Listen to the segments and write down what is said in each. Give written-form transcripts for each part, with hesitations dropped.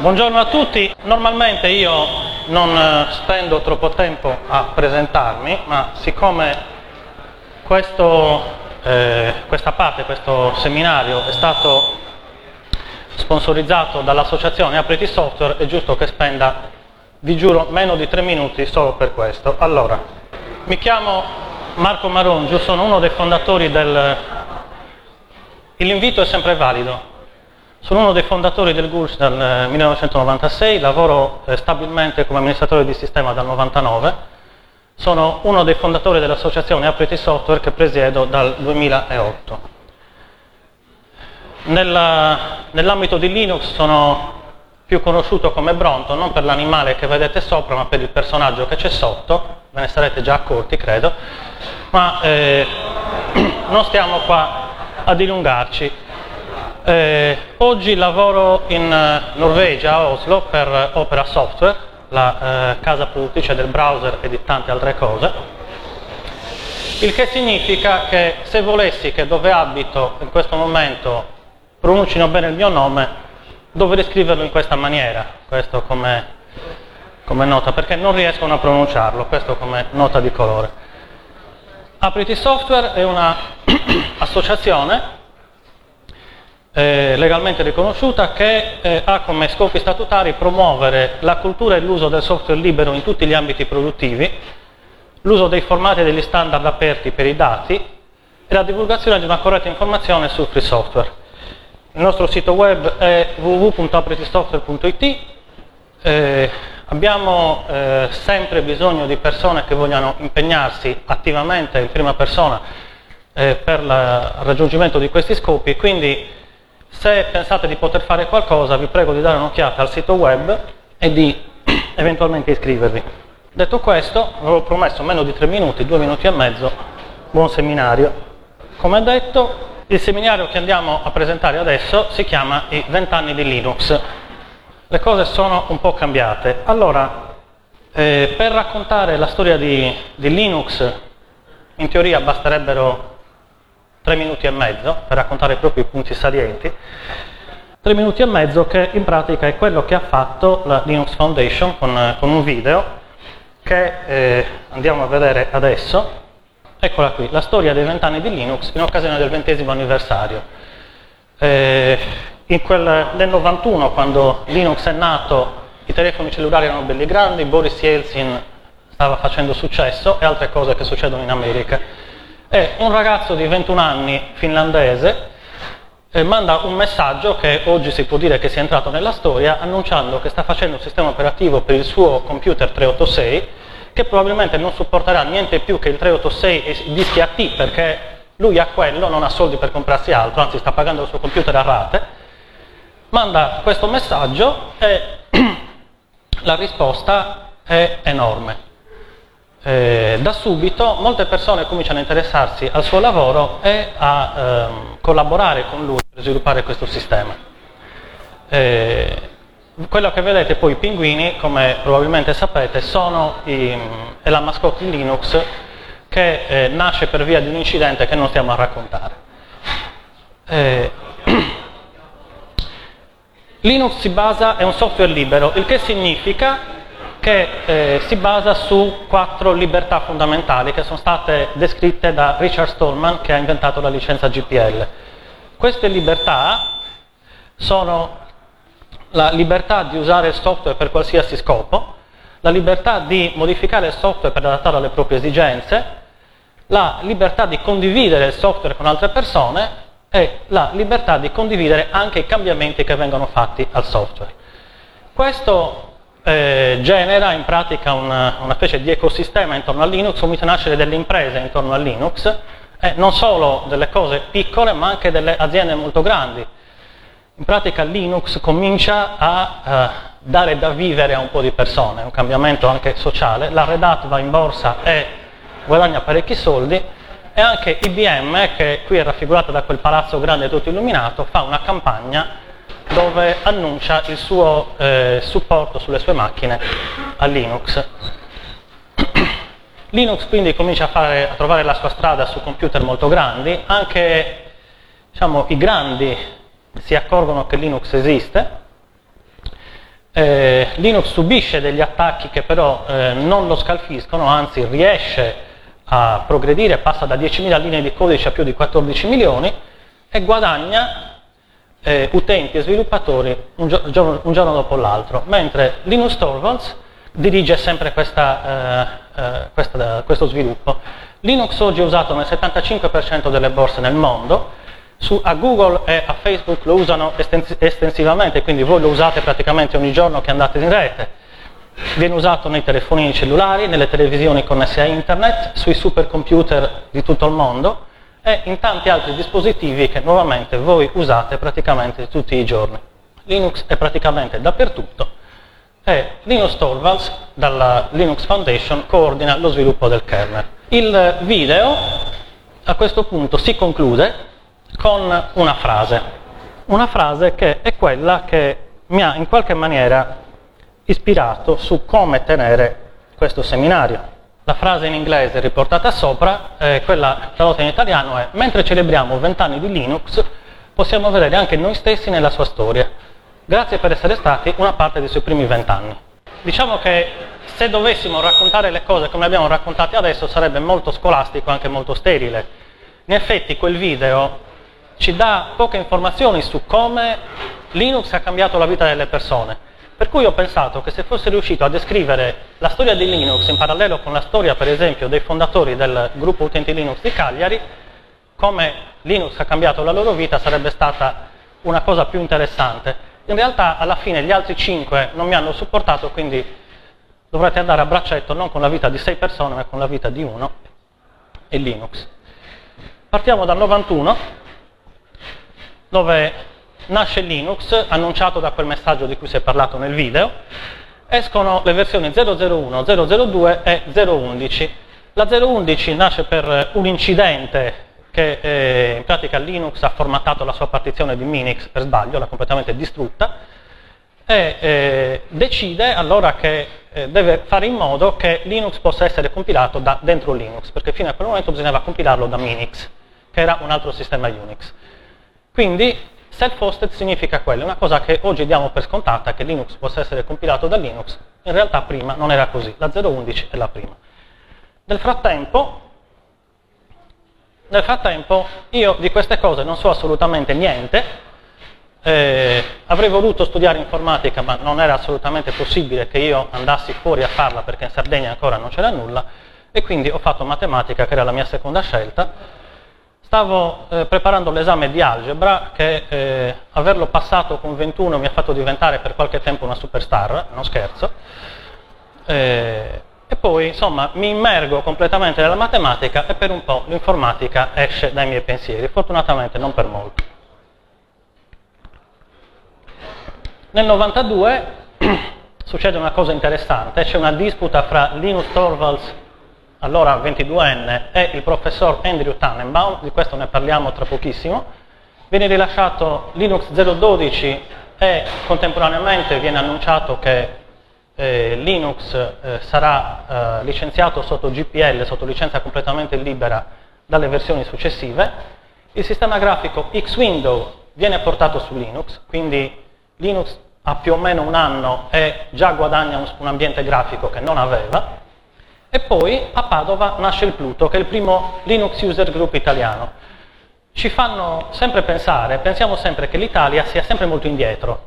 Buongiorno a tutti. Normalmente io non spendo troppo tempo a presentarmi, ma siccome questa parte, questo seminario è stato sponsorizzato dall'associazione Apriti Software, è giusto che spenda, vi giuro, meno di 3 minuti solo per questo. Allora, mi chiamo Marco Marongiu, sono uno dei fondatori L'invito è sempre valido. Sono uno dei fondatori del GURS dal 1996, lavoro stabilmente come amministratore di sistema dal 1999, sono uno dei fondatori dell'associazione Apriti Software che presiedo dal 2008. Nell'ambito di Linux sono più conosciuto come Bronto, non per l'animale che vedete sopra, ma per il personaggio che c'è sotto, ve ne sarete già accorti, credo, ma non stiamo qua a dilungarci. Oggi lavoro in Norvegia, a Oslo, per Opera Software, la casa produttrice del browser e di tante altre cose, il che significa che se volessi che dove abito in questo momento pronuncino bene il mio nome, dovrei scriverlo in questa maniera, questo come nota, perché non riescono a pronunciarlo, questo come nota di colore. Apriti Software è una associazione legalmente riconosciuta che ha come scopi statutari promuovere la cultura e l'uso del software libero in tutti gli ambiti produttivi, l'uso dei formati e degli standard aperti per i dati e la divulgazione di una corretta informazione sul free software. Il nostro sito web è www.apritisoftware.it. Abbiamo sempre bisogno di persone che vogliano impegnarsi attivamente in prima persona per il raggiungimento di questi scopi, quindi se pensate di poter fare qualcosa vi prego di dare un'occhiata al sito web e di eventualmente iscrivervi. Detto questo, avevo promesso meno di 3 minuti, 2 minuti e mezzo, buon seminario. Come detto, il seminario che andiamo a presentare adesso si chiama I 20 anni di Linux. Le cose sono un po' cambiate. Allora, per raccontare la storia di Linux, in teoria basterebbero 3 minuti e mezzo per raccontare proprio i punti salienti. 3 minuti e mezzo che in pratica è quello che ha fatto la Linux Foundation con un video che andiamo a vedere adesso. Eccola qui, la storia dei 20 anni di Linux in occasione del 20° anniversario. Nel 91, quando Linux è nato, i telefoni cellulari erano belli grandi, Boris Yeltsin stava facendo successo e altre cose che succedono in America. E un ragazzo di 21 anni finlandese manda un messaggio che oggi si può dire che sia entrato nella storia, annunciando che sta facendo un sistema operativo per il suo computer 386 che probabilmente non supporterà niente più che il 386 e i dischi AT, perché lui ha quello, non ha soldi per comprarsi altro, anzi sta pagando il suo computer a rate. Manda questo messaggio e la risposta è enorme. Da subito molte persone cominciano a interessarsi al suo lavoro e a collaborare con lui per sviluppare questo sistema. Quello che vedete poi, i pinguini, come probabilmente sapete, è la mascotte di Linux che nasce per via di un incidente che non stiamo a raccontare. Linux è un software libero, il che significa che si basa su 4 libertà fondamentali che sono state descritte da Richard Stallman, che ha inventato la licenza GPL. Queste libertà sono la libertà di usare il software per qualsiasi scopo, la libertà di modificare il software per adattarlo alle proprie esigenze, la libertà di condividere il software con altre persone e la libertà di condividere anche i cambiamenti che vengono fatti al software. Questo genera in pratica una specie di ecosistema intorno a Linux, cominciano a nascere delle imprese intorno a Linux, non solo delle cose piccole ma anche delle aziende molto grandi. In pratica Linux comincia a dare da vivere a un po' di persone, è un cambiamento anche sociale. La Red Hat va in borsa e guadagna parecchi soldi, e anche IBM, che qui è raffigurata da quel palazzo grande tutto illuminato, fa una campagna dove annuncia il suo supporto sulle sue macchine a Linux. Linux quindi comincia a trovare la sua strada su computer molto grandi, anche i grandi si accorgono che Linux esiste Linux subisce degli attacchi che però non lo scalfiscono, anzi riesce a progredire, passa da 10.000 linee di codice a più di 14 milioni e guadagna utenti e sviluppatori un giorno dopo l'altro, mentre Linus Torvalds dirige sempre questo sviluppo. Linux oggi è usato nel 75% delle borse nel mondo, a Google e a Facebook lo usano estensivamente, quindi voi lo usate praticamente ogni giorno che andate in rete. Viene usato nei telefonini cellulari, nelle televisioni connesse a internet, sui supercomputer di tutto il mondo e in tanti altri dispositivi che nuovamente voi usate praticamente tutti i giorni. Linux è praticamente dappertutto e Linus Torvalds dalla Linux Foundation coordina lo sviluppo del kernel. Il video a questo punto si conclude con una frase che è quella che mi ha in qualche maniera ispirato su come tenere questo seminario. La frase in inglese riportata sopra, quella tradotta in italiano è: mentre celebriamo 20 anni di Linux, possiamo vedere anche noi stessi nella sua storia. Grazie per essere stati una parte dei suoi primi 20 anni. Diciamo che se dovessimo raccontare le cose come le abbiamo raccontate adesso sarebbe molto scolastico, anche molto sterile. In effetti quel video ci dà poche informazioni su come Linux ha cambiato la vita delle persone. Per cui ho pensato che se fosse riuscito a descrivere la storia di Linux in parallelo con la storia, per esempio, dei fondatori del gruppo utenti Linux di Cagliari, come Linux ha cambiato la loro vita sarebbe stata una cosa più interessante. In realtà alla fine gli altri 5 non mi hanno supportato, quindi dovrete andare a braccetto non con la vita di 6 persone, ma con la vita di uno e Linux. Partiamo dal 91, dove nasce Linux, annunciato da quel messaggio di cui si è parlato nel video. Escono le versioni 001, 002 e 011. La 011 nasce per un incidente che in pratica Linux ha formattato la sua partizione di Minix per sbaglio, l'ha completamente distrutta, e decide allora che deve fare in modo che Linux possa essere compilato da dentro Linux, perché fino a quel momento bisognava compilarlo da Minix, che era un altro sistema Unix. Quindi self-hosted significa quello, è una cosa che oggi diamo per scontata, che Linux possa essere compilato da Linux. In realtà prima non era così, la 011 è la prima. Nel frattempo io di queste cose non so assolutamente niente, avrei voluto studiare informatica ma non era assolutamente possibile che io andassi fuori a farla perché in Sardegna ancora non c'era nulla, e quindi ho fatto matematica, che era la mia seconda scelta. Stavo preparando l'esame di algebra che averlo passato con 21 mi ha fatto diventare per qualche tempo una superstar, non scherzo, e poi insomma mi immergo completamente nella matematica e per un po' l'informatica esce dai miei pensieri, fortunatamente non per molto. Nel 92 succede una cosa interessante, c'è una disputa fra Linus Torvalds, allora 22enne, e il professor Andrew Tannenbaum, di questo ne parliamo tra pochissimo. Viene rilasciato Linux 0.12 e contemporaneamente viene annunciato che Linux sarà licenziato sotto GPL, sotto licenza completamente libera dalle versioni successive. Il sistema grafico X-Window viene portato su Linux, quindi Linux ha più o meno un anno e già guadagna un ambiente grafico che non aveva. E poi a Padova nasce il Pluto, che è il primo Linux User Group italiano. Ci fanno sempre pensare, pensiamo sempre che l'Italia sia sempre molto indietro.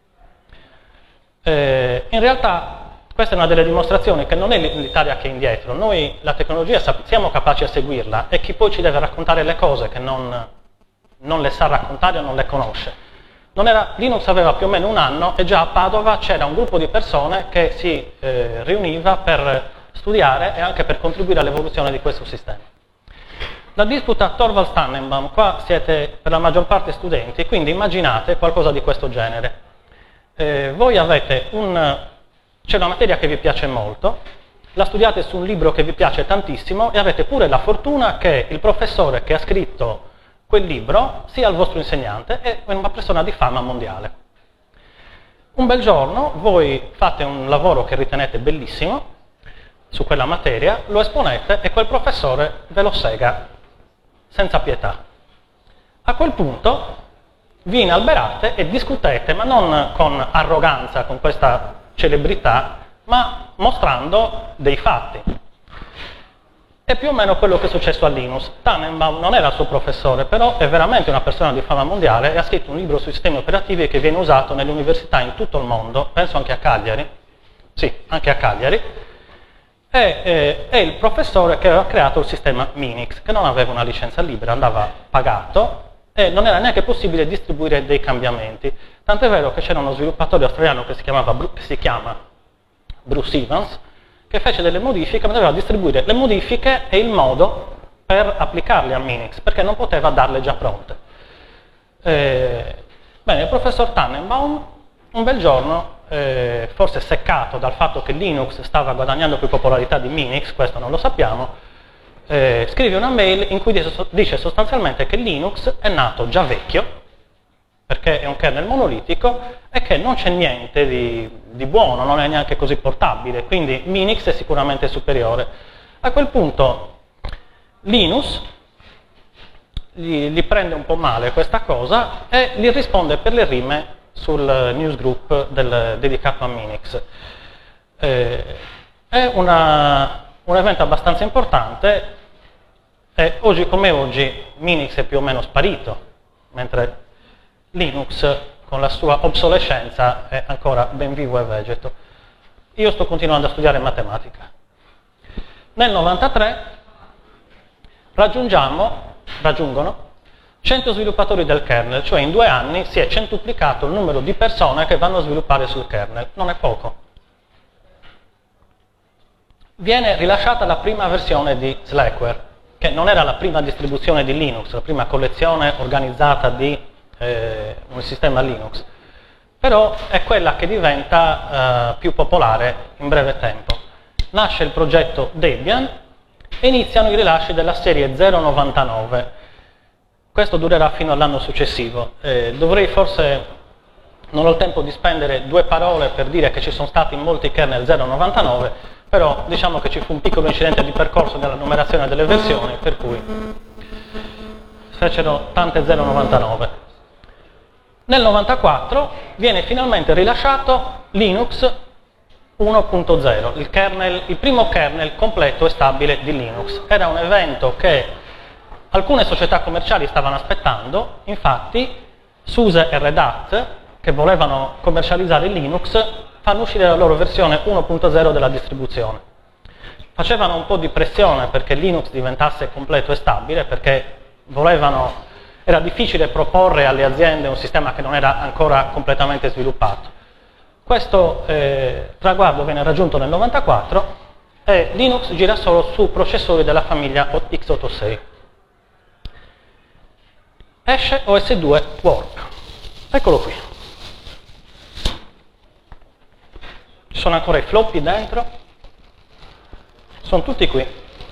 In realtà questa è una delle dimostrazioni che non è l'Italia che è indietro, noi la tecnologia siamo capaci a seguirla e chi poi ci deve raccontare le cose che non le sa raccontare o non le conosce. Linux aveva più o meno un anno e già a Padova c'era un gruppo di persone che si riuniva per studiare e anche per contribuire all'evoluzione di questo sistema. La disputa Torvalds-Tannenbaum, qua siete per la maggior parte studenti, quindi immaginate qualcosa di questo genere. Voi avete c'è una materia che vi piace molto, la studiate su un libro che vi piace tantissimo e avete pure la fortuna che il professore che ha scritto quel libro sia il vostro insegnante e è una persona di fama mondiale. Un bel giorno voi fate un lavoro che ritenete bellissimo su quella materia, lo esponete e quel professore ve lo sega senza pietà. A quel punto vi inalberate e discutete, ma non con arroganza, con questa celebrità, ma mostrando dei fatti. È più o meno quello che è successo a Linus. Tannenbaum non era il suo professore, però è veramente una persona di fama mondiale e ha scritto un libro sui sistemi operativi che viene usato nelle università in tutto il mondo, penso anche a Cagliari, sì, anche a Cagliari, è il professore che aveva creato il sistema Minix, che non aveva una licenza libera, andava pagato e non era neanche possibile distribuire dei cambiamenti. Tant'è vero che c'era uno sviluppatore australiano che si chiama Bruce Evans, che fece delle modifiche, ma doveva distribuire le modifiche e il modo per applicarle a Minix, perché non poteva darle già pronte. Bene, il professor Tannenbaum, un bel giorno, forse seccato dal fatto che Linux stava guadagnando più popolarità di Minix, questo non lo sappiamo, scrive una mail in cui dice sostanzialmente che Linux è nato già vecchio, perché è un kernel monolitico e che non c'è niente di buono, non è neanche così portabile, quindi Minix è sicuramente superiore. A quel punto Linus gli prende un po' male questa cosa e gli risponde per le rime sul newsgroup dedicato a Minix. È un evento abbastanza importante e oggi come oggi Minix è più o meno sparito, mentre Linux con la sua obsolescenza è ancora ben vivo e vegeto. Io sto continuando a studiare matematica. Nel 93 raggiungono 100 sviluppatori del kernel, cioè in 2 anni si è centuplicato il numero di persone che vanno a sviluppare sul kernel, non è poco. Viene rilasciata la prima versione di Slackware, che non era la prima distribuzione di Linux, la prima collezione organizzata di un sistema Linux, però è quella che diventa più popolare in breve tempo. Nasce il progetto Debian e iniziano i rilasci della serie 099. Questo durerà fino all'anno successivo. Dovrei forse, non ho il tempo di spendere 2 parole per dire che ci sono stati molti kernel 099, però diciamo che ci fu un piccolo incidente di percorso nella numerazione delle versioni, per cui fecero tante 099. Nel 94 viene finalmente rilasciato Linux 1.0, il primo kernel completo e stabile di Linux. Era un evento che alcune società commerciali stavano aspettando, infatti SUSE e Red Hat, che volevano commercializzare Linux, fanno uscire la loro versione 1.0 della distribuzione. Facevano un po' di pressione perché Linux diventasse completo e stabile, perché era difficile proporre alle aziende un sistema che non era ancora completamente sviluppato. Questo traguardo viene raggiunto nel 94 e Linux gira solo su processori della famiglia x86. Esce OS2 Warp. Eccolo qui. Ci sono ancora i floppy dentro. Sono tutti qui.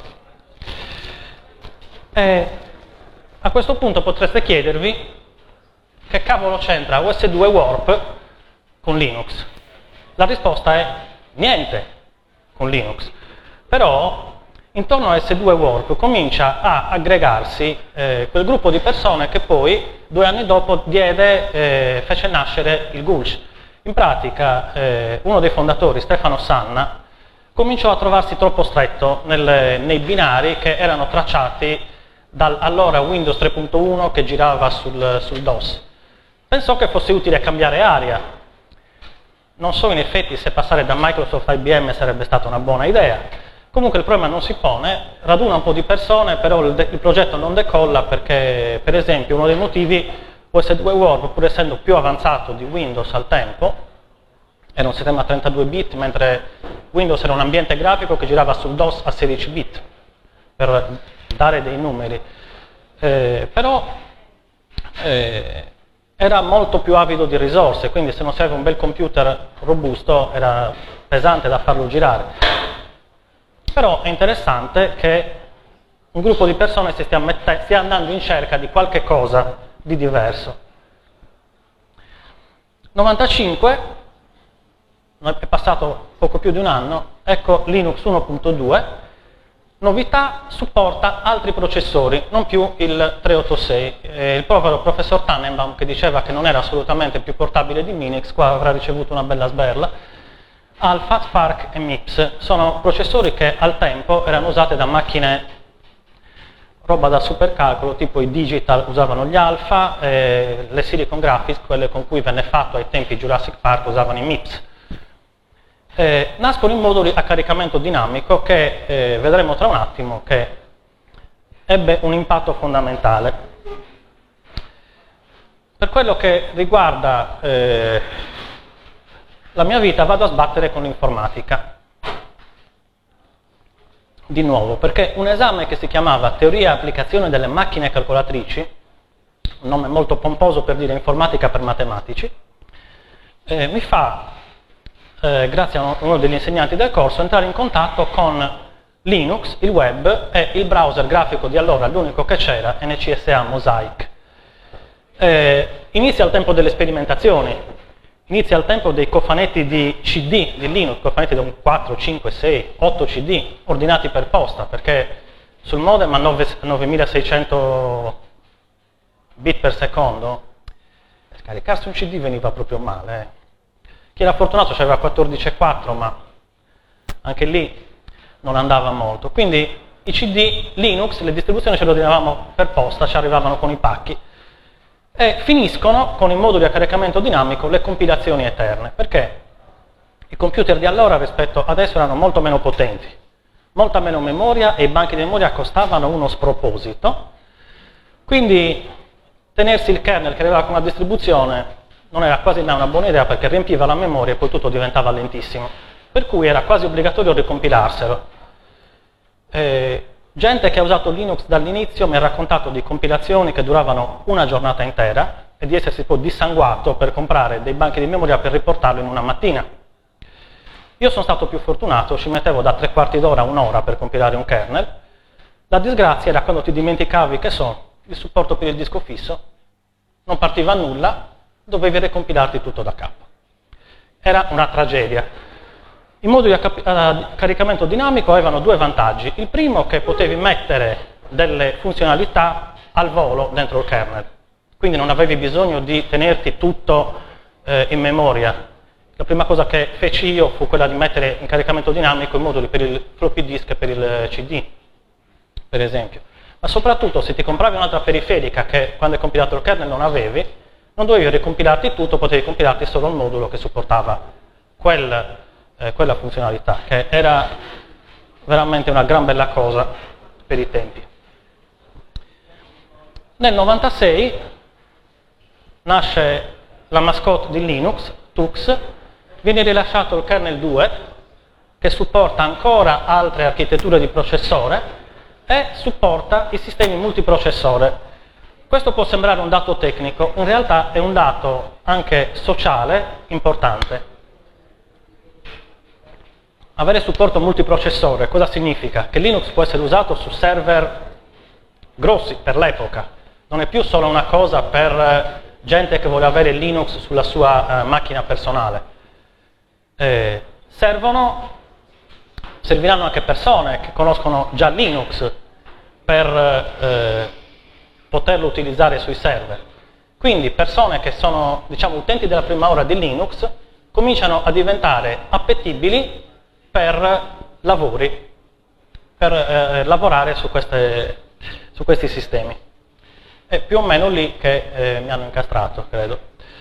A questo punto potreste chiedervi che cavolo c'entra OS2 Warp con Linux. La risposta è niente con Linux. Però intorno a OS2 Warp comincia a aggregarsi quel gruppo di persone che poi 2 anni dopo fece nascere il Gulch. In pratica uno dei fondatori, Stefano Sanna, cominciò a trovarsi troppo stretto nei binari che erano tracciati dall'allora Windows 3.1 che girava sul DOS. Pensò che fosse utile cambiare aria. Non so in effetti se passare da Microsoft a IBM sarebbe stata una buona idea. Comunque il problema non si pone, raduna un po' di persone, però il progetto non decolla perché, per esempio, uno dei motivi, OS2 Warp, pur essendo più avanzato di Windows al tempo, era un sistema a 32 bit, mentre Windows era un ambiente grafico che girava sul DOS a 16 bit, per dare dei numeri. Però era molto più avido di risorse, quindi se non serve un bel computer robusto era pesante da farlo girare. Però è interessante che un gruppo di persone stia andando in cerca di qualche cosa di diverso. 95, è passato poco più di un anno, ecco Linux 1.2, Novità, supporta altri processori, non più il 386. Il povero professor Tannenbaum, che diceva che non era assolutamente più portabile di Minix, qua avrà ricevuto una bella sberla. Alpha, Spark e MIPS sono processori che al tempo erano usati da macchine roba da supercalcolo, tipo i Digital usavano gli Alpha, le Silicon Graphics, quelle con cui venne fatto ai tempi Jurassic Park, usavano i MIPS. Nascono in moduli a caricamento dinamico che vedremo tra un attimo che ebbe un impatto fondamentale. Per quello che riguarda la mia vita vado a sbattere con l'informatica. Di nuovo, perché un esame che si chiamava Teoria e applicazione delle macchine calcolatrici, un nome molto pomposo per dire informatica per matematici, mi fa, grazie a uno degli insegnanti del corso, entrare in contatto con Linux, il web e il browser grafico di allora, l'unico che c'era, NCSA Mosaic. Inizia il tempo delle sperimentazioni, inizia il tempo dei cofanetti di CD di Linux, cofanetti da 4, 5, 6, 8 CD, ordinati per posta, perché sul modem a 9600 bit per secondo, scaricarsi un CD veniva proprio male. Chi era fortunato aveva 14,4, ma anche lì non andava molto. Quindi i CD Linux, le distribuzioni ce le ordinavamo per posta, ci arrivavano con i pacchi. E finiscono con i moduli a caricamento dinamico le compilazioni eterne, perché i computer di allora rispetto adesso erano molto meno potenti, molta meno memoria e i banchi di memoria costavano uno sproposito, quindi tenersi il kernel che arrivava con una distribuzione non era quasi mai una buona idea perché riempiva la memoria e poi tutto diventava lentissimo, per cui era quasi obbligatorio ricompilarselo. Gente che ha usato Linux dall'inizio mi ha raccontato di compilazioni che duravano una giornata intera e di essersi poi dissanguato per comprare dei banchi di memoria per riportarlo in una mattina. Io sono stato più fortunato, ci mettevo da 3/4 d'ora a un'ora per compilare un kernel. La disgrazia era quando ti dimenticavi che il supporto per il disco fisso, non partiva nulla, dovevi ricompilarti tutto da capo. Era una tragedia. I moduli a caricamento dinamico avevano due vantaggi. Il primo, che potevi mettere delle funzionalità al volo dentro il kernel, quindi non avevi bisogno di tenerti tutto in memoria. La prima cosa che feci io fu quella di mettere in caricamento dinamico i moduli per il floppy disk e per il CD, per esempio. Ma soprattutto se ti compravi un'altra periferica che quando hai compilato il kernel non avevi, non dovevi ricompilarti tutto, potevi compilarti solo il modulo che supportava quella funzionalità, che era veramente una gran bella cosa per i tempi. Nel 96 nasce la mascotte di Linux, Tux, viene rilasciato il kernel 2, che supporta ancora altre architetture di processore e supporta i sistemi multiprocessore. Questo può sembrare un dato tecnico, in realtà è un dato anche sociale importante. Avere supporto multiprocessore cosa significa? Che Linux può essere usato su server grossi per l'epoca, non è più solo una cosa per gente che vuole avere Linux sulla sua macchina personale. Serviranno anche persone che conoscono già Linux per poterlo utilizzare sui server. Quindi persone che sono, diciamo, utenti della prima ora di Linux cominciano a diventare appetibili per lavorare su questi sistemi. È più o meno lì che mi hanno incastrato, credo.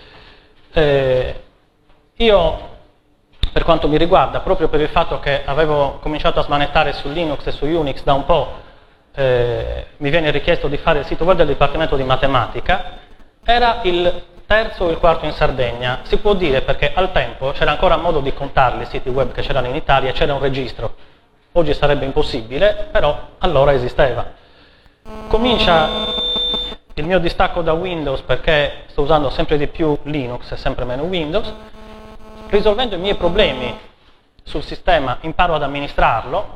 Io, per quanto mi riguarda, proprio per il fatto che avevo cominciato a smanettare su Linux e su Unix da un po', mi viene richiesto di fare il sito web del Dipartimento di Matematica, era il terzo o il quarto in Sardegna, si può dire perché al tempo c'era ancora modo di contarli i siti web che c'erano in Italia, c'era un registro. Oggi sarebbe impossibile, però allora esisteva. Comincia il mio distacco da Windows perché sto usando sempre di più Linux e sempre meno Windows. Risolvendo i miei problemi sul sistema imparo ad amministrarlo.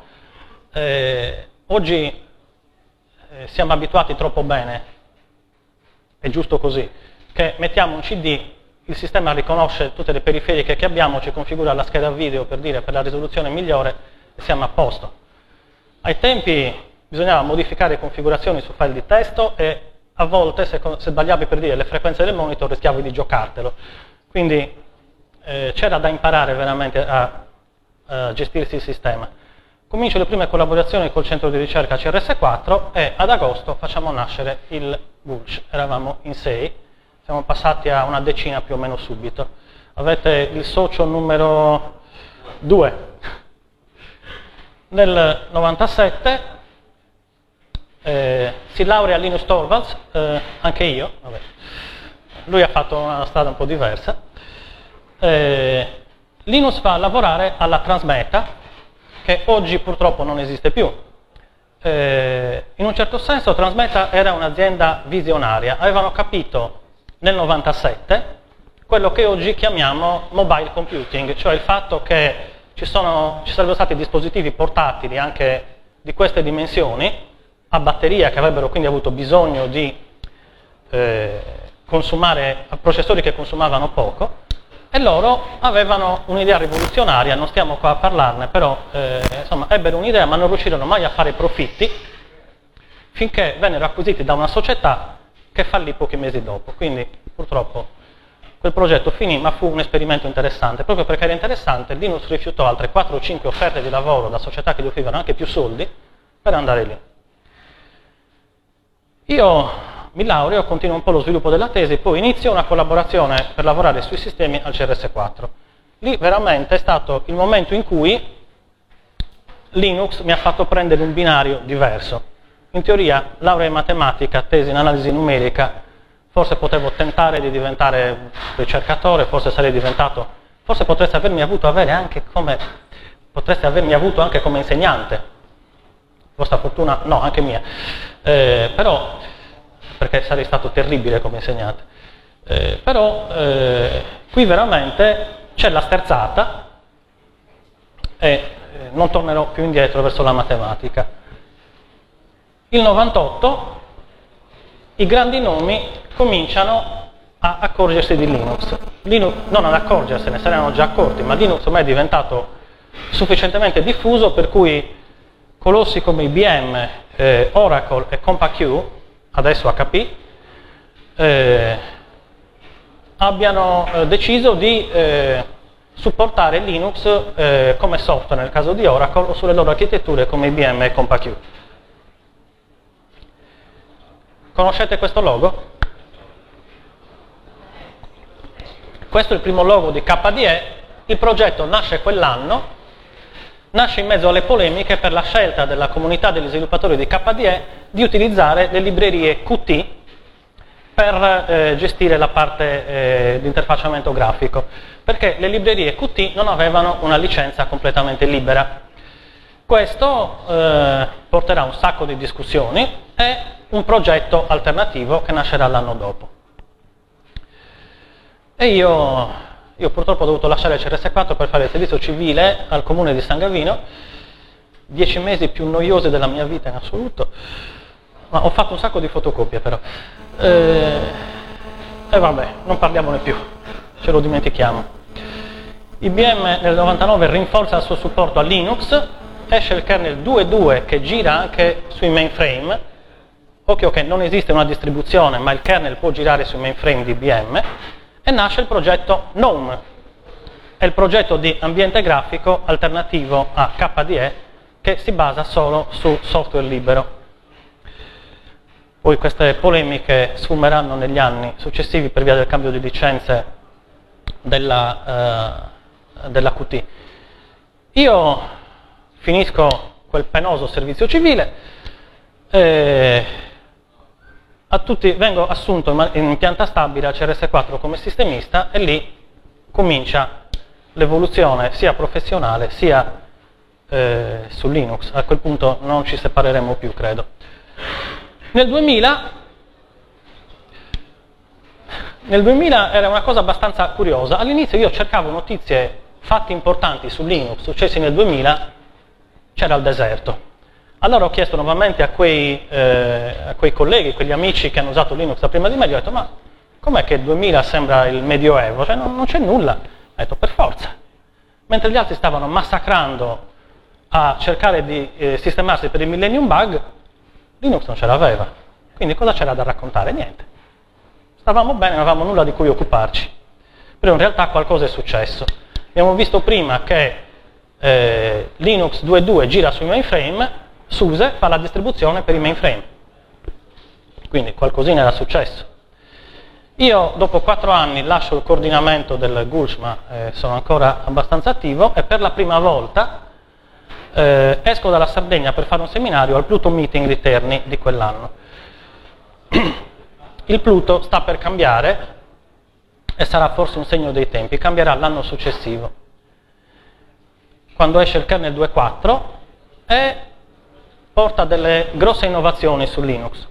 Oggi siamo abituati troppo bene, è giusto così, che mettiamo un CD, il sistema riconosce tutte le periferiche che abbiamo, ci configura la scheda video per dire per la risoluzione migliore e siamo a posto. Ai tempi bisognava modificare configurazioni su file di testo e a volte se sbagliavi per dire le frequenze del monitor rischiavi di giocartelo. Quindi c'era da imparare veramente a gestirsi il sistema. Comincio le prime collaborazioni col centro di ricerca CRS4 e ad agosto facciamo nascere il Gulch. Eravamo in 6, siamo passati a una decina più o meno subito. Avete il socio numero 2. Nel 97 si laurea Linus Torvalds, anche io, vabbè. Lui ha fatto una strada un po' diversa. Linus va a lavorare alla Transmeta, che oggi purtroppo non esiste più. In un certo senso Transmeta era un'azienda visionaria, avevano capito nel 97 quello che oggi chiamiamo mobile computing, cioè il fatto che ci sarebbero stati dispositivi portatili anche di queste dimensioni, a batteria, che avrebbero quindi avuto bisogno di consumare processori che consumavano poco, e loro avevano un'idea rivoluzionaria, non stiamo qua a parlarne, però insomma, ebbero un'idea ma non riuscirono mai a fare profitti finché vennero acquisiti da una società che fallì pochi mesi dopo. Quindi purtroppo quel progetto finì, ma fu un esperimento interessante. Proprio perché era interessante, Linus rifiutò altre 4 o 5 offerte di lavoro da società che gli offrivano anche più soldi per andare lì. Io mi laureo, continuo un po' lo sviluppo della tesi, poi inizio una collaborazione per lavorare sui sistemi al CRS4. Lì veramente è stato il momento in cui Linux mi ha fatto prendere un binario diverso. In teoria, laurea in matematica, tesi in analisi numerica, forse potevo tentare di diventare ricercatore, forse sarei diventato, forse potreste avermi avuto anche come insegnante. Vostra fortuna? No, anche mia. Però, perché sarei stato terribile come insegnante. Qui veramente c'è la sterzata e non tornerò più indietro verso la matematica. Il 98 i grandi nomi cominciano a accorgersi di Linux. Non ad accorgersene, se ne erano già accorti, ma Linux ormai è diventato sufficientemente diffuso per cui colossi come IBM, Oracle e CompaQ, adesso HP, abbiano deciso di supportare Linux come software nel caso di Oracle o sulle loro architetture come IBM e CompaQ. Conoscete questo logo? Questo è il primo logo di KDE. Il progetto nasce quell'anno, nasce in mezzo alle polemiche per la scelta della comunità degli sviluppatori di KDE di utilizzare le librerie Qt per gestire la parte di interfacciamento grafico, perché le librerie Qt non avevano una licenza completamente libera. Questo porterà un sacco di discussioni e un progetto alternativo che nascerà l'anno dopo. E io purtroppo ho dovuto lasciare il CRS4 per fare il servizio civile al comune di San Gavino, 10 mesi più noiosi della mia vita in assoluto, ma ho fatto un sacco di fotocopie però. E vabbè, non parliamone più, ce lo dimentichiamo. IBM nel 99 rinforza il suo supporto a Linux, esce il kernel 2.2 che gira anche sui mainframe. Occhio che non esiste una distribuzione, ma il kernel può girare sui mainframe di IBM, e nasce il progetto GNOME, è il progetto di ambiente grafico alternativo a KDE che si basa solo su software libero. Poi queste polemiche sfumeranno negli anni successivi per via del cambio di licenze della Qt. Io finisco quel penoso servizio civile, vengo assunto in pianta stabile al CRS4 come sistemista e lì comincia l'evoluzione sia professionale sia su Linux. A quel punto non ci separeremo più, credo. Nel 2000 era una cosa abbastanza curiosa. All'inizio io cercavo notizie, fatti importanti su Linux successi nel 2000, c'era il deserto. Allora ho chiesto nuovamente a quei colleghi, quegli amici che hanno usato Linux da prima di me, gli ho detto: ma com'è che il 2000 sembra il Medioevo? Cioè non c'è nulla. Ho detto: per forza. Mentre gli altri stavano massacrando a cercare di sistemarsi per il Millennium Bug, Linux non ce l'aveva. Quindi cosa c'era da raccontare? Niente. Stavamo bene, non avevamo nulla di cui occuparci. Però in realtà qualcosa è successo. Abbiamo visto prima che Linux 2.2 gira sui mainframe, SUSE fa la distribuzione per i mainframe. Quindi qualcosina era successo. Io dopo 4 anni lascio il coordinamento del Gulch, ma sono ancora abbastanza attivo, e per la prima volta esco dalla Sardegna per fare un seminario al Pluto Meeting di Terni di quell'anno. Il Pluto sta per cambiare e sarà forse un segno dei tempi, cambierà l'anno successivo, quando esce il kernel 2.4 e porta delle grosse innovazioni su Linux.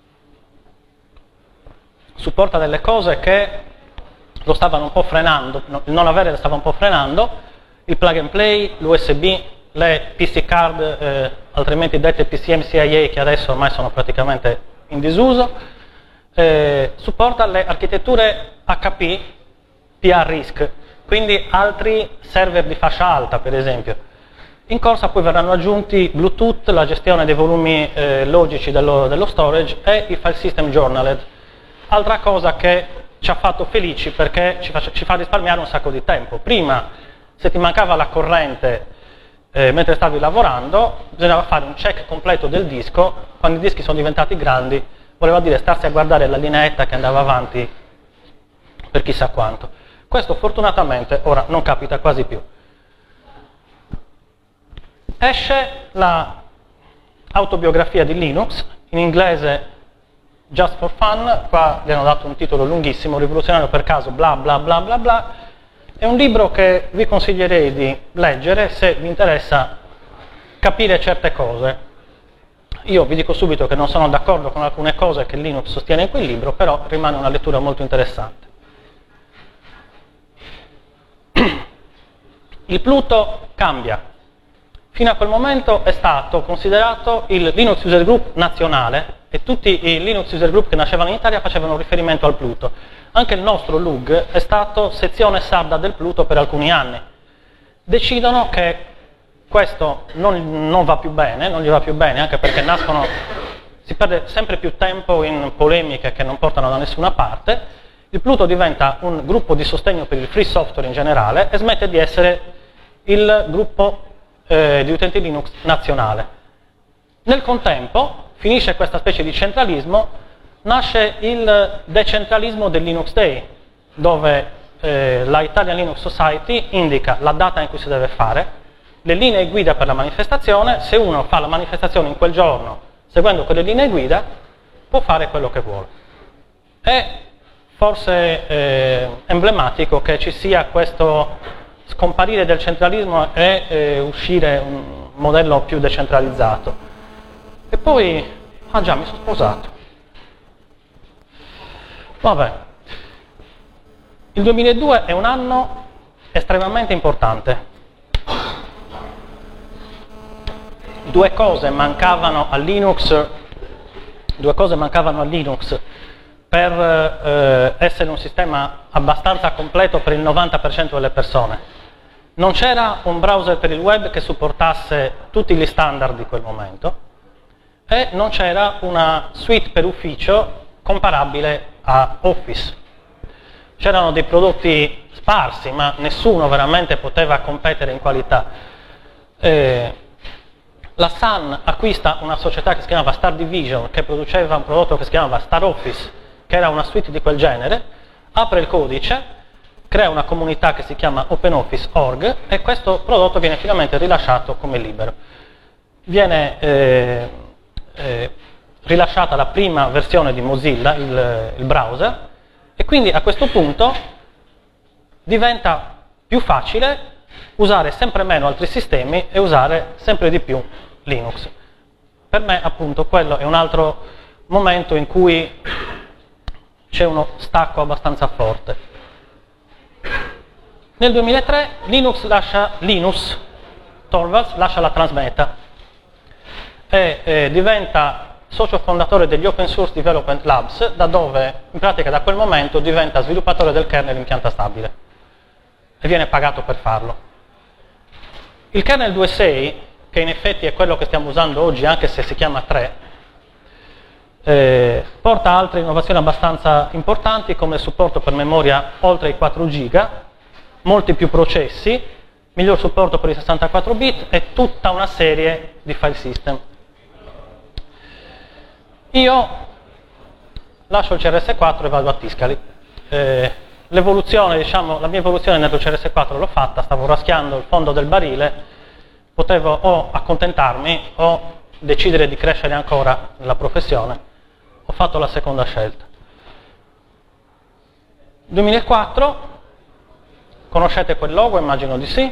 Supporta delle cose che lo stavano un po' frenando, il non avere lo stava un po' frenando, il plug and play, l'USB, le PC card, altrimenti dette PCMCIA, che adesso ormai sono praticamente in disuso, supporta le architetture HP PA-RISC, quindi altri server di fascia alta, per esempio. In corsa poi verranno aggiunti Bluetooth, la gestione dei volumi logici dello storage e il file system journaled. Altra cosa che ci ha fatto felici perché ci fa risparmiare un sacco di tempo. Prima, se ti mancava la corrente mentre stavi lavorando, bisognava fare un check completo del disco. Quando i dischi sono diventati grandi, voleva dire starsi a guardare la lineetta che andava avanti per chissà quanto. Questo fortunatamente ora non capita quasi più. Esce la autobiografia di Linux, in inglese Just for Fun, qua gli hanno dato un titolo lunghissimo, rivoluzionario per caso, bla bla bla bla bla. È un libro che vi consiglierei di leggere se vi interessa capire certe cose. Io vi dico subito che non sono d'accordo con alcune cose che Linux sostiene in quel libro, però rimane una lettura molto interessante. Il Pluto cambia. Fino a quel momento è stato considerato il Linux User Group nazionale e tutti i Linux User Group che nascevano in Italia facevano riferimento al Pluto. Anche il nostro LUG è stato sezione sarda del Pluto per alcuni anni. Decidono che questo non va più bene, non gli va più bene, anche perché si perde sempre più tempo in polemiche che non portano da nessuna parte. Il Pluto diventa un gruppo di sostegno per il free software in generale e smette di essere il gruppo di utenti Linux nazionale. Nel contempo finisce questa specie di centralismo, nasce il decentralismo del Linux Day, dove la Italian Linux Society indica la data in cui si deve fare, le linee guida per la manifestazione. Se uno fa la manifestazione in quel giorno seguendo quelle linee guida, può fare quello che vuole. È forse emblematico che ci sia questo scomparire del centralismo e uscire un modello più decentralizzato. E poi, ah già, mi sono sposato. Vabbè, il 2002 è un anno estremamente importante. Due cose mancavano a Linux per essere un sistema abbastanza completo per il 90% delle persone. Non c'era un browser per il web che supportasse tutti gli standard di quel momento e non c'era una suite per ufficio comparabile a Office. C'erano dei prodotti sparsi, ma nessuno veramente poteva competere in qualità. La Sun acquista una società che si chiamava Star Division, che produceva un prodotto che si chiamava Star Office, che era una suite di quel genere, apre il codice, crea una comunità che si chiama OpenOffice.org e questo prodotto viene finalmente rilasciato come libero. Viene rilasciata la prima versione di Mozilla, il browser, e quindi a questo punto diventa più facile usare sempre meno altri sistemi e usare sempre di più Linux. Per me, appunto, quello è un altro momento in cui c'è uno stacco abbastanza forte. Nel 2003 Linus Torvalds lascia la Transmeta e diventa socio fondatore degli Open Source Development Labs, da dove, in pratica da quel momento, diventa sviluppatore del kernel in pianta stabile e viene pagato per farlo. Il kernel 2.6 che in effetti è quello che stiamo usando oggi, anche se si chiama 3, porta altre innovazioni abbastanza importanti, come il supporto per memoria oltre i 4 giga, molti più processi, miglior supporto per i 64 bit e tutta una serie di file system. Io lascio il CRS4 e vado a Tiscali. L'evoluzione, diciamo, la mia evoluzione nel CRS4 l'ho fatta, stavo raschiando il fondo del barile, potevo o accontentarmi o decidere di crescere ancora nella professione. Ho fatto la seconda scelta. 2004, conoscete quel logo? Immagino di sì.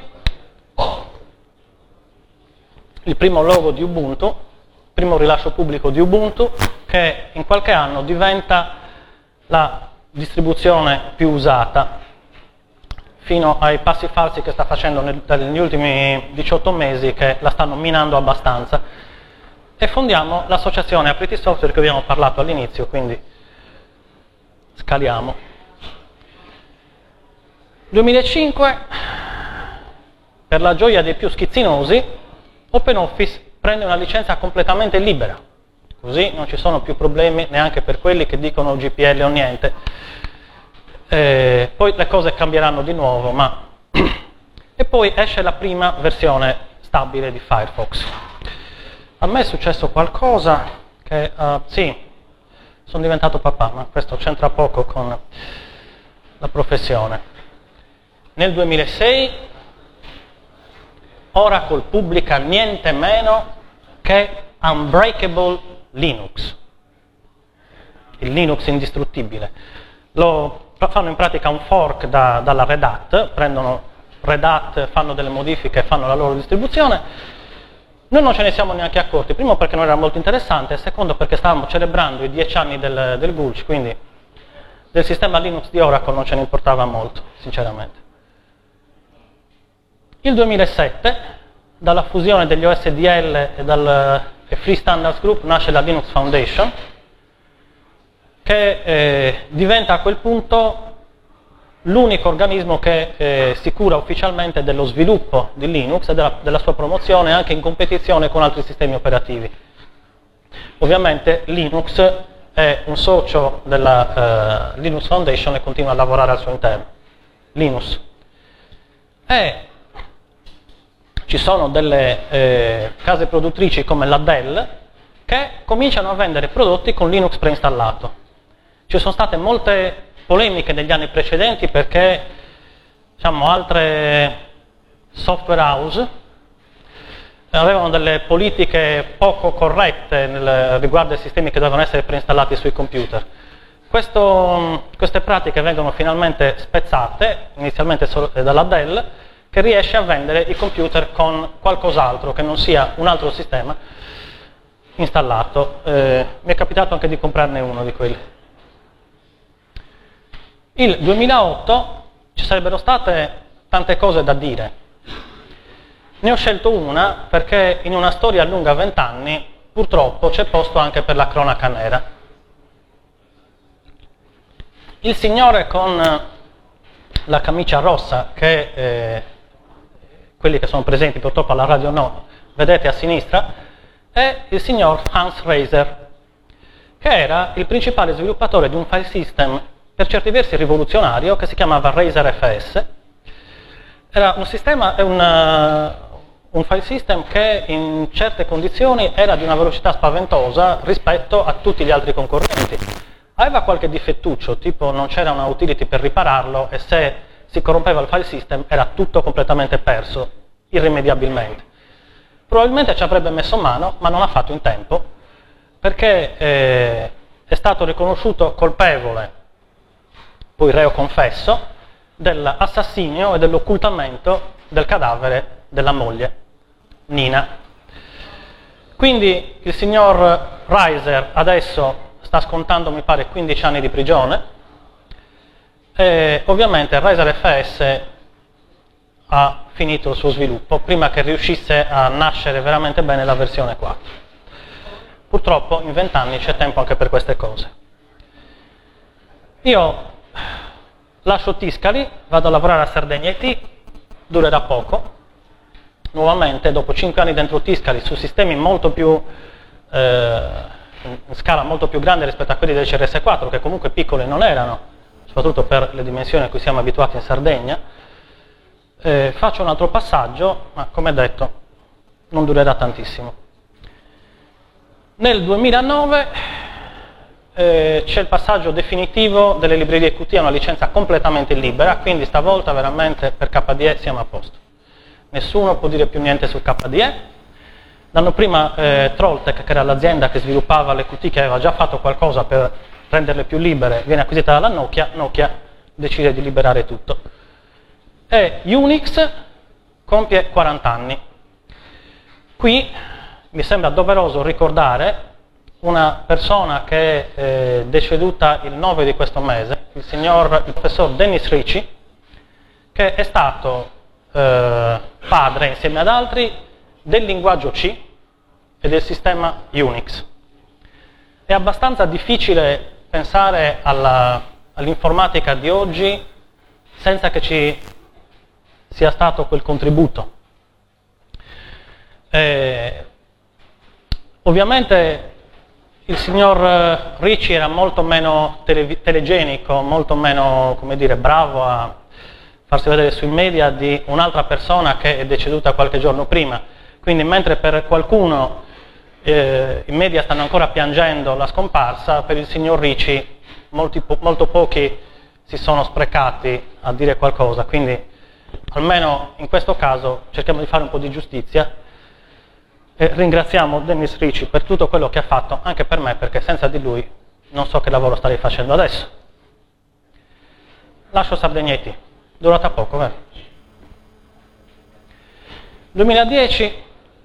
Il primo logo di Ubuntu, primo rilascio pubblico di Ubuntu, che in qualche anno diventa la distribuzione più usata, fino ai passi falsi che sta facendo negli ultimi 18 mesi, che la stanno minando abbastanza. E fondiamo l'associazione Apriti Software che abbiamo parlato all'inizio, quindi scaliamo. 2005, per la gioia dei più schizzinosi, OpenOffice prende una licenza completamente libera, così non ci sono più problemi neanche per quelli che dicono GPL o niente. Poi le cose cambieranno di nuovo, ma e poi esce la prima versione stabile di Firefox. A me è successo qualcosa che, sì, sono diventato papà, ma questo c'entra poco con la professione. Nel 2006 Oracle pubblica niente meno che Unbreakable Linux, il Linux indistruttibile. Fanno in pratica un fork dalla Red Hat, prendono Red Hat, fanno delle modifiche e fanno la loro distribuzione. Noi non ce ne siamo neanche accorti, primo perché non era molto interessante, e secondo perché stavamo celebrando i 10 anni del Gulch, quindi del sistema Linux di Oracle non ce ne importava molto, sinceramente. Il 2007, dalla fusione degli OSDL e dal Free Standards Group, nasce la Linux Foundation, che diventa a quel punto l'unico organismo che si cura ufficialmente dello sviluppo di Linux e della sua promozione anche in competizione con altri sistemi operativi. Ovviamente Linux è un socio della Linux Foundation e continua a lavorare al suo interno. Linux. E ci sono delle case produttrici come la Dell che cominciano a vendere prodotti con Linux preinstallato. Ci sono state molte polemiche negli anni precedenti perché, diciamo, altre software house avevano delle politiche poco corrette riguardo ai sistemi che dovevano essere preinstallati sui computer. Queste pratiche vengono finalmente spezzate, inizialmente solo dalla Dell, che riesce a vendere i computer con qualcos'altro, che non sia un altro sistema installato. Mi è capitato anche di comprarne uno di quelli. Il 2008 ci sarebbero state tante cose da dire. Ne ho scelto una perché in una storia lunga 20 anni purtroppo c'è posto anche per la cronaca nera. Il signore con la camicia rossa, che quelli che sono presenti purtroppo alla radio no, vedete a sinistra, è il signor Hans Reiser, che era il principale sviluppatore di un file system per certi versi rivoluzionario che si chiamava Reiser FS. Era un sistema, un file system che in certe condizioni era di una velocità spaventosa rispetto a tutti gli altri concorrenti. Aveva qualche difettuccio, tipo non c'era una utility per ripararlo e se si corrompeva il file system era tutto completamente perso, irrimediabilmente. Probabilmente ci avrebbe messo mano, ma non ha fatto in tempo, perché è stato riconosciuto colpevole, poi reo confesso, dell'assassinio e dell'occultamento del cadavere della moglie, Nina. Quindi il signor Reiser adesso sta scontando, mi pare, 15 anni di prigione, e ovviamente Reiser FS ha finito il suo sviluppo prima che riuscisse a nascere veramente bene la versione 4. Purtroppo in 20 anni c'è tempo anche per queste cose. Io lascio Tiscali, vado a lavorare a Sardegna IT, durerà poco, nuovamente, dopo 5 anni dentro Tiscali, su sistemi molto più, in scala molto più grande rispetto a quelli del CRS4, che comunque piccoli non erano, soprattutto per le dimensioni a cui siamo abituati in Sardegna, faccio un altro passaggio, ma come detto non durerà tantissimo. Nel 2009 c'è il passaggio definitivo delle librerie Qt a una licenza completamente libera, quindi stavolta veramente per KDE siamo a posto. Nessuno può dire più niente su KDE. L'anno prima Trolltech, che era l'azienda che sviluppava le Qt, che aveva già fatto qualcosa per renderle più libere, viene acquisita dalla Nokia, Nokia decide di liberare tutto. E Unix compie 40 anni. Qui mi sembra doveroso ricordare una persona che è deceduta il 9 di questo mese, il professor Dennis Ritchie, che è stato padre, insieme ad altri, del linguaggio C e del sistema Unix. È abbastanza difficile pensare all'informatica di oggi senza che ci sia stato quel contributo. Ovviamente il signor Ritchie era molto meno telegenico, molto meno, come dire, bravo a farsi vedere sui media di un'altra persona che è deceduta qualche giorno prima. Quindi mentre per qualcuno i media stanno ancora piangendo la scomparsa, per il signor Ritchie molto pochi si sono sprecati a dire qualcosa. Quindi almeno in questo caso cerchiamo di fare un po' di giustizia. E ringraziamo Dennis Ritchie per tutto quello che ha fatto, anche per me, perché senza di lui non so che lavoro starei facendo adesso. Lascio Sardegna IT, durata poco, vero? 2010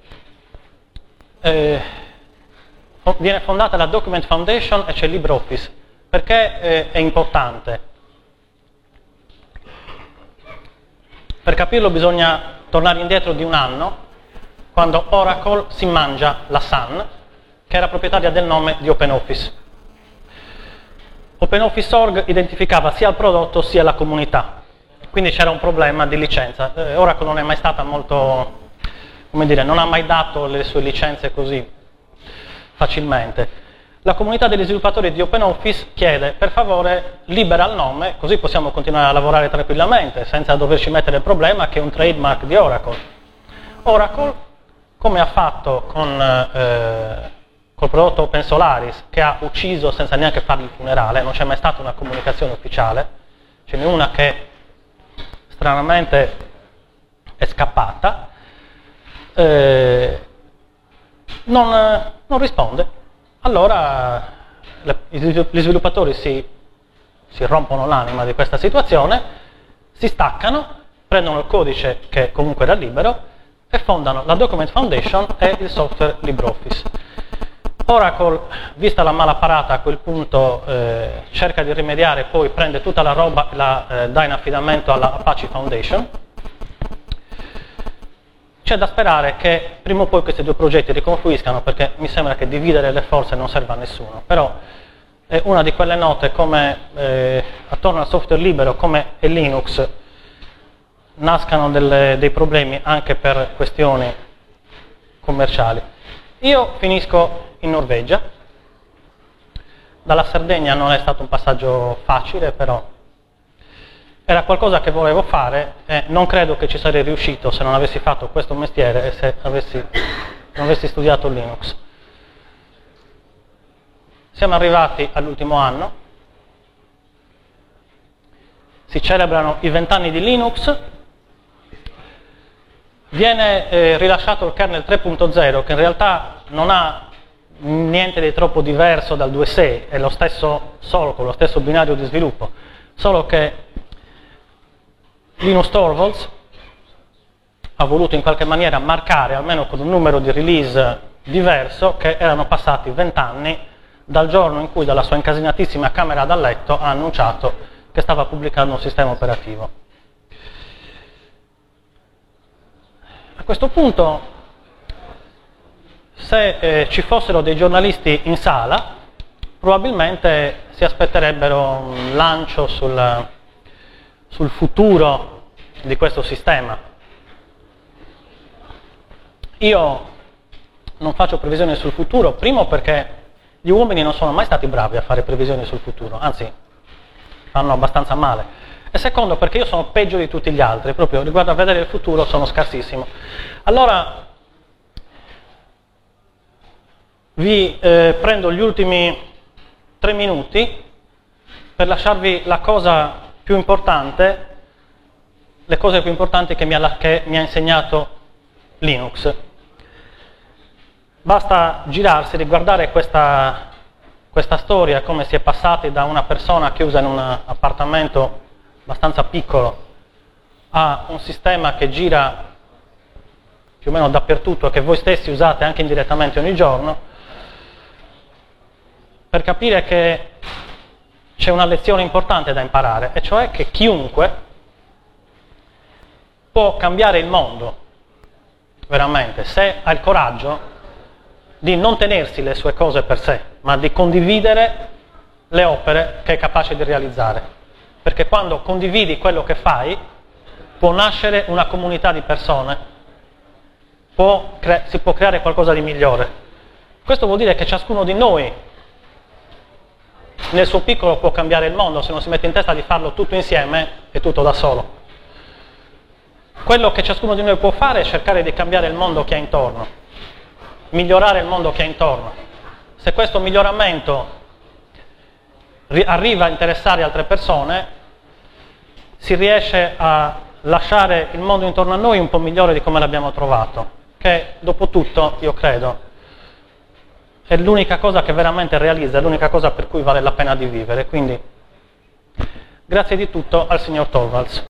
viene fondata la Document Foundation e c'è LibreOffice. Perché è importante? Per capirlo bisogna tornare indietro di un anno, quando Oracle si mangia la Sun, che era proprietaria del nome di OpenOffice. OpenOffice.org identificava sia il prodotto sia la comunità, quindi c'era un problema di licenza. Oracle non è mai stata molto, come dire, non ha mai dato le sue licenze così facilmente. La comunità degli sviluppatori di OpenOffice chiede, per favore, libera il nome, così possiamo continuare a lavorare tranquillamente, senza doverci mettere il problema che è un trademark di Oracle. Oracle, come ha fatto col prodotto OpenSolaris, che ha ucciso senza neanche fargli il funerale, non c'è mai stata una comunicazione ufficiale, ce n'è una che stranamente è scappata, non risponde. Allora gli sviluppatori si rompono l'anima di questa situazione, si staccano, prendono il codice che comunque era libero e fondano la Document Foundation e il software LibreOffice. Oracle, vista la mala parata a quel punto, cerca di rimediare, poi prende tutta la roba e la dà in affidamento alla Apache Foundation. C'è da sperare che prima o poi questi due progetti riconfluiscano, perché mi sembra che dividere le forze non serva a nessuno, però è una di quelle note come attorno al software libero, come è Linux, nascano dei problemi anche per questioni commerciali. Io finisco in Norvegia. Dalla Sardegna non è stato un passaggio facile, però era qualcosa che volevo fare e non credo che ci sarei riuscito se non avessi fatto questo mestiere e se non avessi studiato Linux. Siamo arrivati all'ultimo anno, si celebrano i 20 anni di Linux, viene rilasciato il kernel 3.0, che in realtà non ha niente di troppo diverso dal 2.6, è lo stesso solco, lo stesso binario di sviluppo, solo che Linus Torvalds ha voluto in qualche maniera marcare, almeno con un numero di release diverso, che erano passati 20 anni dal giorno in cui dalla sua incasinatissima camera da letto ha annunciato che stava pubblicando un sistema operativo. A questo punto, se ci fossero dei giornalisti in sala, probabilmente si aspetterebbero un lancio sul futuro di questo sistema. Io non faccio previsioni sul futuro, primo perché gli uomini non sono mai stati bravi a fare previsioni sul futuro, anzi fanno abbastanza male. E secondo perché io sono peggio di tutti gli altri, proprio riguardo a vedere il futuro sono scarsissimo. Allora vi prendo gli ultimi 3 minuti per lasciarvi la cosa più importante, le cose più importanti che mi ha insegnato Linux. Basta girarsi, riguardare questa storia, come si è passati da una persona chiusa in un appartamento abbastanza piccolo a un sistema che gira più o meno dappertutto e che voi stessi usate anche indirettamente ogni giorno, per capire che c'è una lezione importante da imparare, e cioè che chiunque può cambiare il mondo, veramente, se ha il coraggio di non tenersi le sue cose per sé, ma di condividere le opere che è capace di realizzare. Perché quando condividi quello che fai, può nascere una comunità di persone, si può creare qualcosa di migliore. Questo vuol dire che ciascuno di noi, nel suo piccolo, può cambiare il mondo se non si mette in testa di farlo tutto insieme e tutto da solo. Quello che ciascuno di noi può fare è cercare di cambiare il mondo che ha intorno, migliorare il mondo che ha intorno. Se questo miglioramento arriva a interessare altre persone, si riesce a lasciare il mondo intorno a noi un po' migliore di come l'abbiamo trovato, che dopo tutto, io credo, è l'unica cosa che veramente realizza, è l'unica cosa per cui vale la pena di vivere. Quindi grazie di tutto al signor Torvalds.